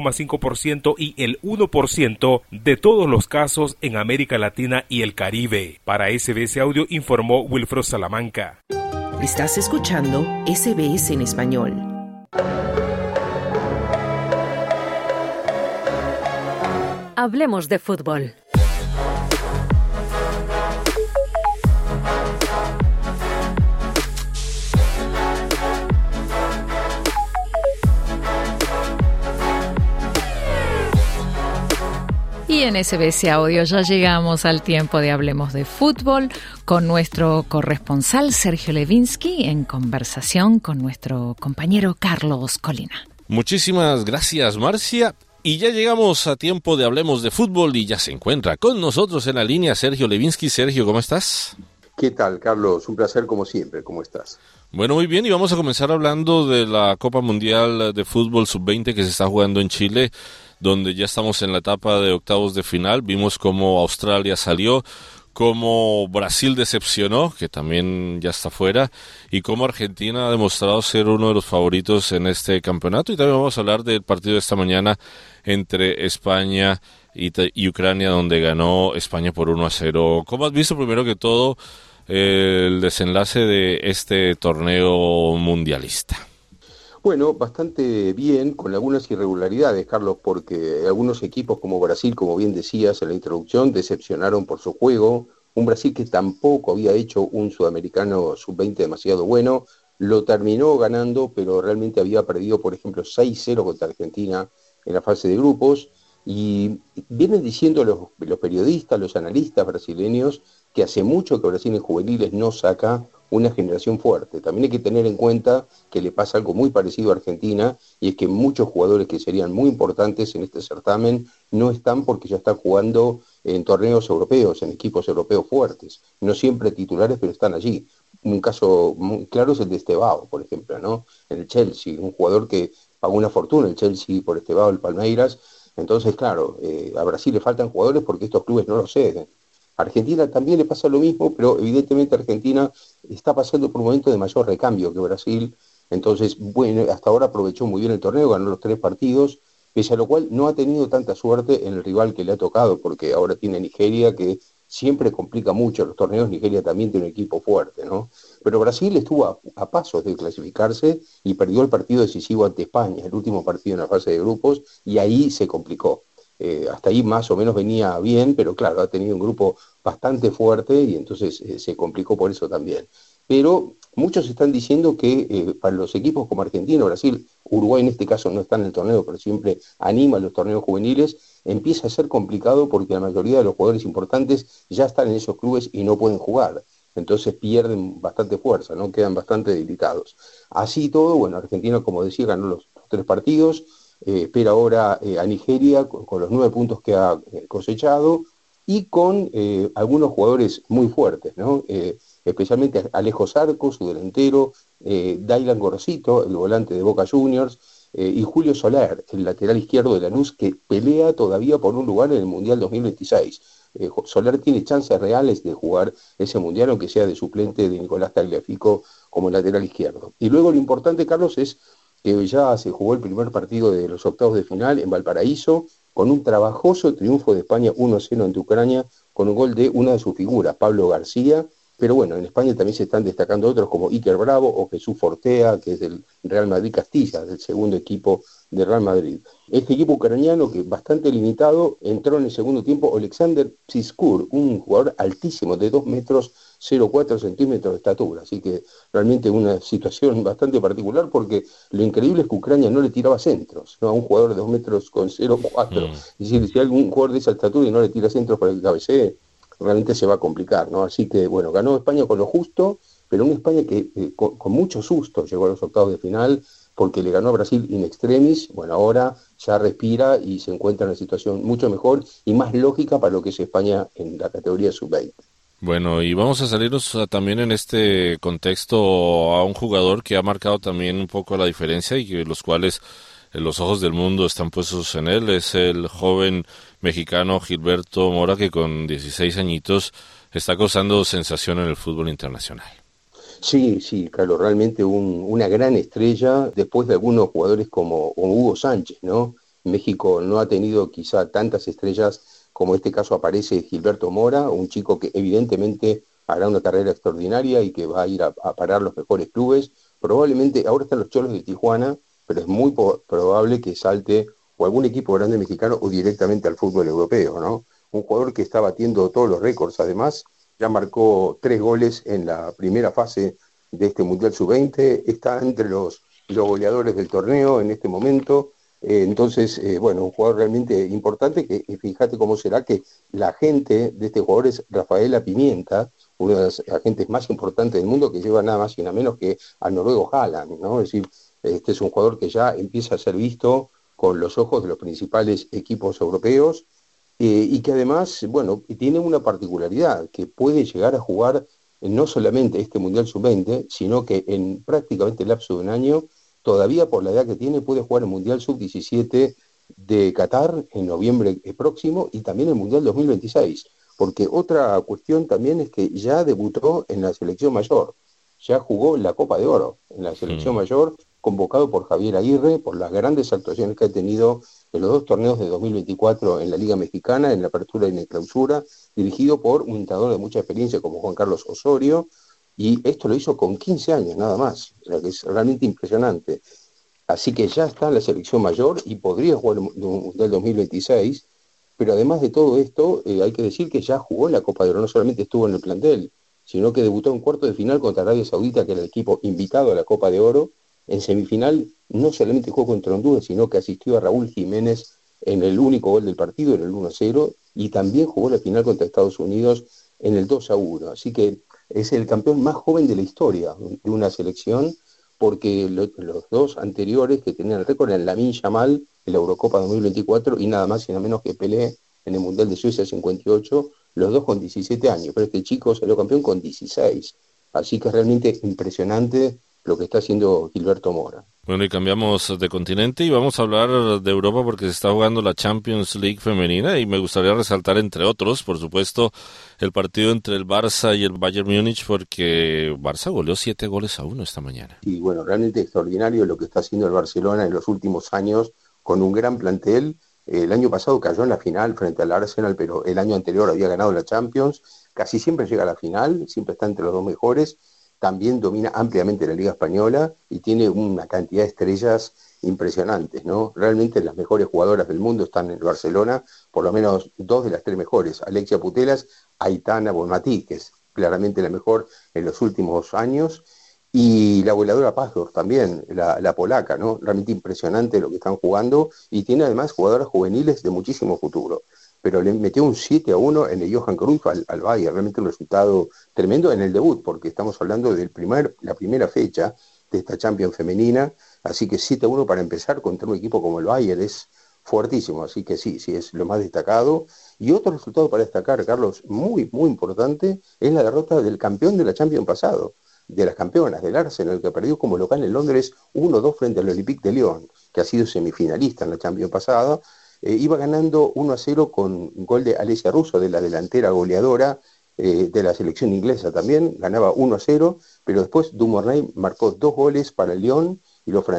0,5% y el 1% de todos los casos en América Latina y el Caribe. Para SBS Audio informó Wilfredo Salamanca. Estás escuchando SBS en español. Hablemos de fútbol. Aquí en SBS Audio ya llegamos al tiempo de Hablemos de Fútbol con nuestro corresponsal Sergio Levinsky en conversación con nuestro compañero Carlos Colina. Muchísimas gracias, Marcia. Y ya llegamos a tiempo de Hablemos de Fútbol y ya se encuentra con nosotros en la línea Sergio Levinsky. Sergio, ¿cómo estás? ¿Qué tal, Carlos? Un placer como siempre. ¿Cómo estás? Bueno, muy bien, y vamos a comenzar hablando de la Copa Mundial de Fútbol Sub-20 que se está jugando en Chile, donde ya estamos en la etapa de octavos de final. Vimos cómo Australia salió, cómo Brasil decepcionó, que también ya está fuera, y cómo Argentina ha demostrado ser uno de los favoritos en este campeonato. Y también vamos a hablar del partido de esta mañana entre España y Ucrania, donde ganó España por 1-0. ¿Cómo has visto, primero que todo, el desenlace de este torneo mundialista? Bueno, bastante bien, con algunas irregularidades, Carlos, porque algunos equipos como Brasil, como bien decías en la introducción, decepcionaron por su juego. Un Brasil que tampoco había hecho un sudamericano sub-20 demasiado bueno, lo terminó ganando, pero realmente había perdido, por ejemplo, 6-0 contra Argentina en la fase de grupos. Y vienen diciendo los periodistas, los analistas brasileños, que hace mucho que Brasil en juveniles no saca una generación fuerte. También hay que tener en cuenta que le pasa algo muy parecido a Argentina, y es que muchos jugadores que serían muy importantes en este certamen no están porque ya están jugando en torneos europeos, en equipos europeos fuertes. No siempre titulares, pero están allí. Un caso muy claro es el de Estevao, por ejemplo, ¿no? En el Chelsea, un jugador que pagó una fortuna el Chelsea por Estevao, el Palmeiras. Entonces, claro, a Brasil le faltan jugadores porque estos clubes no lo ceden. A Argentina también le pasa lo mismo, pero evidentemente Argentina está pasando por un momento de mayor recambio que Brasil. Entonces, bueno, hasta ahora aprovechó muy bien el torneo, ganó los 3 partidos, pese a lo cual no ha tenido tanta suerte en el rival que le ha tocado, porque ahora tiene Nigeria, que siempre complica mucho los torneos. Nigeria también tiene un equipo fuerte, ¿no? Pero Brasil estuvo a pasos de clasificarse y perdió el partido decisivo ante España, el último partido en la fase de grupos, y ahí se complicó. Hasta ahí más o menos venía bien, pero claro, ha tenido un grupo bastante fuerte y entonces se complicó por eso también. Pero muchos están diciendo que para los equipos como Argentina, Brasil, Uruguay en este caso no está en el torneo, pero siempre anima los torneos juveniles, empieza a ser complicado porque la mayoría de los jugadores importantes ya están en esos clubes y no pueden jugar. Entonces pierden bastante fuerza, ¿no? Quedan bastante debilitados. Así todo, bueno, Argentina, como decía, ganó los 3 partidos, espera ahora a Nigeria con los 9 puntos que ha cosechado y con algunos jugadores muy fuertes, ¿no? Especialmente Alejo Zarco, su delantero, Dylan Gorosito, el volante de Boca Juniors, y Julio Soler, el lateral izquierdo de Lanús, que pelea todavía por un lugar en el Mundial 2026. Soler tiene chances reales de jugar ese Mundial, aunque sea de suplente de Nicolás Tagliafico como lateral izquierdo. Y luego lo importante, Carlos, es que ya se jugó el primer partido de los octavos de final en Valparaíso, con un trabajoso triunfo de España 1-0 ante Ucrania, con un gol de una de sus figuras, Pablo García. Pero bueno, en España también se están destacando otros como Iker Bravo o Jesús Fortea, que es del Real Madrid Castilla, del segundo equipo del Real Madrid. Este equipo ucraniano, que bastante limitado, entró en el segundo tiempo Alexander Psiskur, un jugador altísimo de 2 metros 0,4 centímetros de estatura. Así que realmente una situación bastante particular, porque lo increíble es que Ucrania no le tiraba centros, ¿no? A un jugador de 2 metros con 0,4. Es decir, si hay algún jugador de esa estatura y no le tira centros para que cabecee, realmente se va a complicar, ¿no? Así que, bueno, ganó España con lo justo, pero una España que con mucho susto llegó a los octavos de final, porque le ganó a Brasil in extremis. Bueno, ahora ya respira y se encuentra en una situación mucho mejor y más lógica para lo que es España en la categoría sub-20. Bueno, y vamos a salirnos también en este contexto a un jugador que ha marcado también un poco la diferencia y que los cuales los ojos del mundo están puestos en él. Es el joven mexicano Gilberto Mora, que con 16 añitos está causando sensación en el fútbol internacional. Sí, Carlos, realmente una gran estrella después de algunos jugadores como Hugo Sánchez, ¿no? México no ha tenido quizá tantas estrellas como este caso aparece Gilberto Mora, un chico que evidentemente hará una carrera extraordinaria y que va a ir a parar los mejores clubes. Probablemente ahora están los Cholos de Tijuana, pero es muy probable que salte o algún equipo grande mexicano o directamente al fútbol europeo, ¿no? Un jugador que está batiendo todos los récords, además, ya marcó 3 goles en la primera fase de este Mundial Sub-20, está entre los goleadores del torneo en este momento, Entonces, bueno, un jugador realmente importante que fíjate cómo será que la agente de este jugador es Rafaela Pimienta, uno de los agentes más importantes del mundo que lleva nada más y nada menos que al noruego Haaland, ¿no? Es decir, este es un jugador que ya empieza a ser visto con los ojos de los principales equipos europeos y que además, bueno, tiene una particularidad, que puede llegar a jugar no solamente este Mundial Sub-20, sino que en prácticamente el lapso de un año, todavía por la edad que tiene, puede jugar el Mundial Sub-17 de Qatar en noviembre próximo y también el Mundial 2026. Porque otra cuestión también es que ya debutó en la selección mayor, ya jugó la Copa de Oro en la selección mayor, convocado por Javier Aguirre, por las grandes actuaciones que ha tenido en los dos torneos de 2024 en la Liga Mexicana, en la apertura y en la clausura, dirigido por un entrenador de mucha experiencia como Juan Carlos Osorio, y esto lo hizo con 15 años nada más, o sea que es realmente impresionante. Así que ya está en la selección mayor y podría jugar el Mundial 2026, pero además de todo esto, hay que decir que ya jugó en la Copa de Oro, no solamente estuvo en el plantel, sino que debutó en cuarto de final contra Arabia Saudita, que era el equipo invitado a la Copa de Oro. En semifinal no solamente jugó contra Honduras, sino que asistió a Raúl Jiménez en el único gol del partido, en el 1-0, y también jugó la final contra Estados Unidos en el 2-1. Así que es el campeón más joven de la historia de una selección, porque los dos anteriores que tenían el récord eran Lamine Yamal en la Eurocopa 2024 y nada más y nada menos que Pelé en el Mundial de Suecia 58, los dos con 17 años, pero este chico salió campeón con 16. Así que es realmente impresionante lo que está haciendo Gilberto Mora. Bueno, y cambiamos de continente y vamos a hablar de Europa porque se está jugando la Champions League femenina y me gustaría resaltar, entre otros, por supuesto, el partido entre el Barça y el Bayern Múnich, porque Barça goleó 7-1 esta mañana. Y bueno, realmente extraordinario lo que está haciendo el Barcelona en los últimos años con un gran plantel. El año pasado cayó en la final frente al Arsenal, pero el año anterior había ganado la Champions. Casi siempre llega a la final, siempre está entre los dos mejores. También domina ampliamente la Liga Española y tiene una cantidad de estrellas impresionantes, ¿no? Realmente las mejores jugadoras del mundo están en el Barcelona, por lo menos dos de las tres mejores, Alexia Putellas, Aitana Bonmatí, que es claramente la mejor en los últimos años, y la goleadora Pazos también, la polaca, ¿no? Realmente impresionante lo que están jugando, y tiene además jugadoras juveniles de muchísimo futuro. Pero le metió un 7-1 en el Johan Cruyff al Bayern, realmente un resultado tremendo en el debut, porque estamos hablando de la primera fecha de esta Champions femenina, así que 7-1 para empezar contra un equipo como el Bayern es fuertísimo, así que sí, es lo más destacado. Y otro resultado para destacar, Carlos, muy, muy importante, es la derrota del campeón de la Champions pasado, de las campeonas, del Arsenal, que perdió como local en Londres 1-2 frente al Olympique de Lyon, que ha sido semifinalista en la Champions pasada. Iba ganando 1-0 con gol de Alessia Russo, de la delantera goleadora de la selección inglesa también, ganaba 1-0, pero después Dumornay marcó 2 goles para el Lyon y las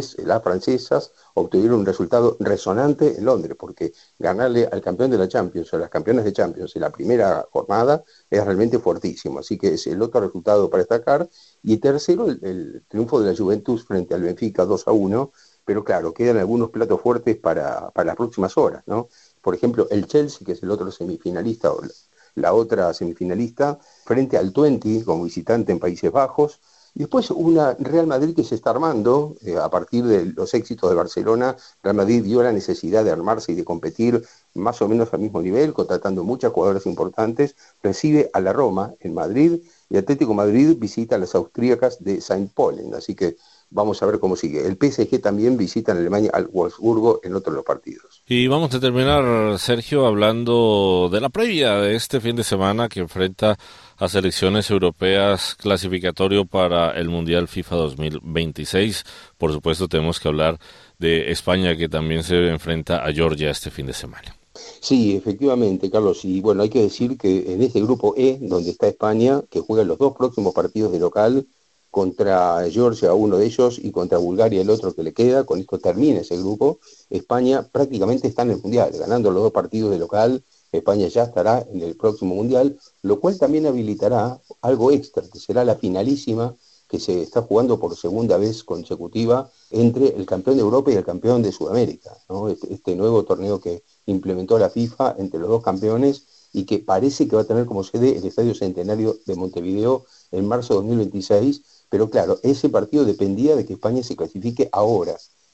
francesas obtuvieron un resultado resonante en Londres, porque ganarle al campeón de la Champions o a las campeonas de Champions en la primera jornada es realmente fuertísimo, así que es el otro resultado para destacar. Y tercero, el triunfo de la Juventus frente al Benfica 2-1, pero claro, quedan algunos platos fuertes para las próximas horas, ¿no? Por ejemplo, el Chelsea, que es el otro semifinalista, o la otra semifinalista, frente al Twente como visitante en Países Bajos, y después una Real Madrid que se está armando, a partir de los éxitos de Barcelona. Real Madrid vio la necesidad de armarse y de competir más o menos al mismo nivel, contratando muchas jugadoras importantes, recibe a la Roma en Madrid, y Atlético Madrid visita a las austríacas de St. Pollen, así que vamos a ver cómo sigue. El PSG también visita en Alemania al Wolfsburgo en otro de los partidos. Y vamos a terminar, Sergio, hablando de la previa de este fin de semana que enfrenta a selecciones europeas clasificatorio para el Mundial FIFA 2026. Por supuesto, tenemos que hablar de España, que también se enfrenta a Georgia este fin de semana. Sí, efectivamente, Carlos. Y bueno, hay que decir que en este grupo E, donde está España, que juega los dos próximos partidos de local, contra Georgia uno de ellos y contra Bulgaria el otro que le queda, con esto termina ese grupo. España prácticamente está en el Mundial, ganando los dos partidos de local, España ya estará en el próximo Mundial, lo cual también habilitará algo extra, que será la finalísima que se está jugando por segunda vez consecutiva entre el campeón de Europa y el campeón de Sudamérica, ¿no? Este nuevo torneo que implementó la FIFA entre los dos campeones y que parece que va a tener como sede el Estadio Centenario de Montevideo en marzo de 2026, pero claro, ese partido dependía de que España se clasifique ahora.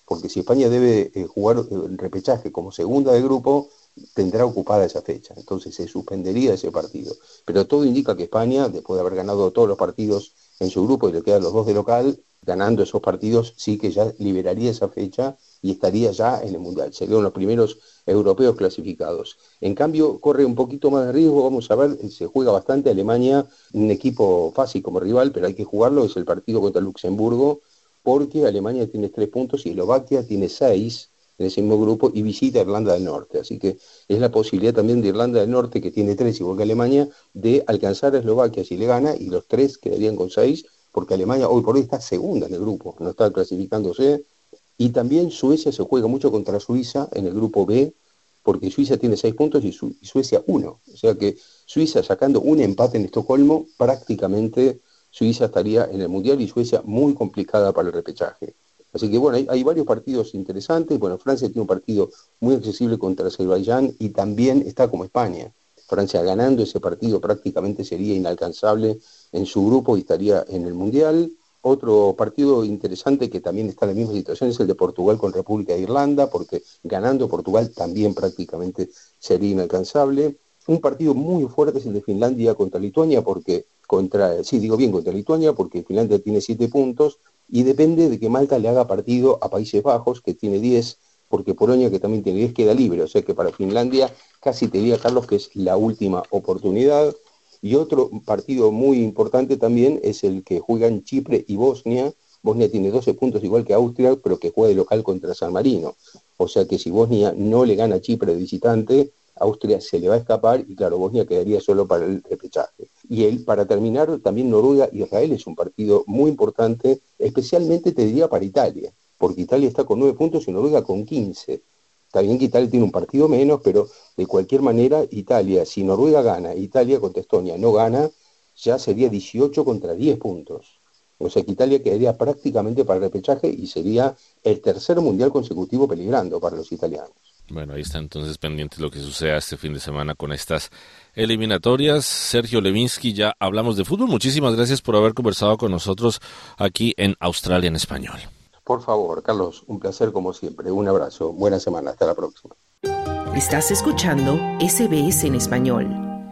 porque si España debe jugar el repechaje como segunda de grupo, tendrá ocupada esa fecha, entonces se suspendería ese partido. Pero todo indica que España, después de haber ganado todos los partidos en su grupo y le quedan los 2 de local, ganando esos partidos sí que ya liberaría esa fecha y estaría ya en el Mundial. Serían los primeros europeos clasificados. En cambio, corre un poquito más de riesgo, vamos a ver, se juega bastante Alemania, un equipo fácil como rival, pero hay que jugarlo, es el partido contra Luxemburgo, porque Alemania tiene 3 puntos y Eslovaquia tiene 6 en ese mismo grupo y visita Irlanda del Norte. Así que es la posibilidad también de Irlanda del Norte, que tiene 3 igual que Alemania, de alcanzar a Eslovaquia si le gana, y los 3 quedarían con 6, porque Alemania hoy por hoy está segunda en el grupo, no está clasificándose. Y también Suecia se juega mucho contra Suiza en el grupo B, porque Suiza tiene 6 puntos y Suecia 1. O sea que Suiza sacando un empate en Estocolmo, prácticamente Suiza estaría en el Mundial y Suecia muy complicada para el repechaje. Así que bueno, hay varios partidos interesantes. Bueno, Francia tiene un partido muy accesible contra Azerbaiyán y también está como España. Francia ganando ese partido prácticamente sería inalcanzable en su grupo y estaría en el Mundial. Otro partido interesante que también está en la misma situación es el de Portugal con República de Irlanda, porque ganando Portugal también prácticamente sería inalcanzable. Un partido muy fuerte es el de Finlandia contra Lituania, contra Lituania, porque Finlandia tiene 7 puntos y depende de que Malta le haga partido a Países Bajos, que tiene 10, porque Polonia, que también tiene 10, queda libre. O sea que para Finlandia casi te diría, Carlos, que es la última oportunidad. Y otro partido muy importante también es el que juegan Chipre y Bosnia. Bosnia tiene 12 puntos igual que Austria, pero que juega de local contra San Marino. O sea que si Bosnia no le gana a Chipre de visitante, Austria se le va a escapar y claro, Bosnia quedaría solo para el repechaje. Y para terminar, también Noruega-Israel es un partido muy importante, especialmente te diría para Italia, porque Italia está con 9 puntos y Noruega con 15. Está bien que Italia tiene un partido menos, pero de cualquier manera Italia, si Noruega gana, Italia contra Estonia no gana, ya sería 18 contra 10 puntos. O sea que Italia quedaría prácticamente para el repechaje y sería el tercer mundial consecutivo peligrando para los italianos. Bueno, ahí está entonces pendiente lo que suceda este fin de semana con estas eliminatorias. Sergio Levinsky, ya hablamos de fútbol. Muchísimas gracias por haber conversado con nosotros aquí en Australia en Español. Por favor, Carlos, un placer como siempre. Un abrazo, buena semana, hasta la próxima. Estás escuchando SBS en español.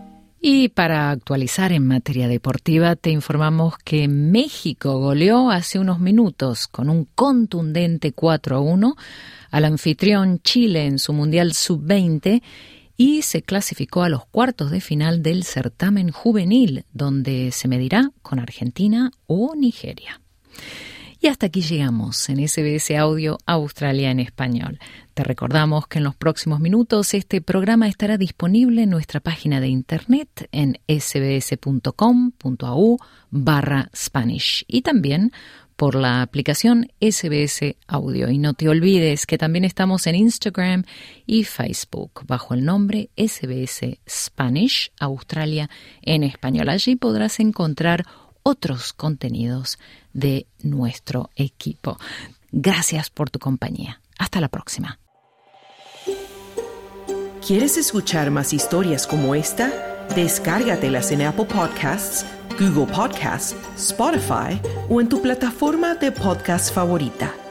Y para actualizar en materia deportiva, te informamos que México goleó hace unos minutos con un contundente 4-1 al anfitrión Chile en su Mundial Sub-20 y se clasificó a los cuartos de final del certamen juvenil, donde se medirá con Argentina o Nigeria. Y hasta aquí llegamos en SBS Audio Australia en Español. Te recordamos que en los próximos minutos este programa estará disponible en nuestra página de internet en sbs.com.au/Spanish y también por la aplicación SBS Audio. Y no te olvides que también estamos en Instagram y Facebook bajo el nombre SBS Spanish Australia en Español. Allí podrás encontrar otros contenidos de nuestro equipo. Gracias por tu compañía. Hasta la próxima. ¿Quieres escuchar más historias como esta? Descárgatelas en Apple Podcasts, Google Podcasts, Spotify o en tu plataforma de podcast favorita.